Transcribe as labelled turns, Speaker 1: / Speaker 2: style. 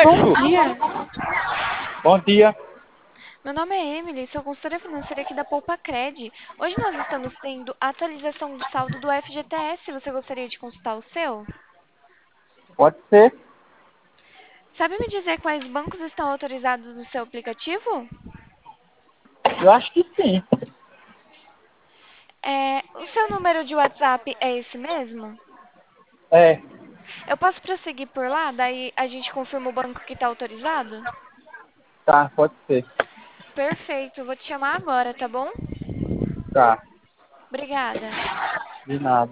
Speaker 1: Bom
Speaker 2: Aleixo!
Speaker 1: dia.
Speaker 2: Bom dia.
Speaker 1: Meu nome é Emily, sou consultora financeira aqui da Poupacred. Hoje nós estamos tendo a atualização do saldo do FGTS. Você gostaria de consultar o seu?
Speaker 2: Pode ser?
Speaker 1: Sabe me dizer quais bancos estão autorizados no seu aplicativo?
Speaker 2: Eu acho que sim.
Speaker 1: O seu número de WhatsApp é esse mesmo?
Speaker 2: É,
Speaker 1: Eu posso prosseguir por lá, daí a gente confirma o banco que está autorizado?
Speaker 2: tá, pode ser.
Speaker 1: Perfeito, vou te chamar agora, tá bom?
Speaker 2: Tá,
Speaker 1: Obrigada.
Speaker 2: de nada.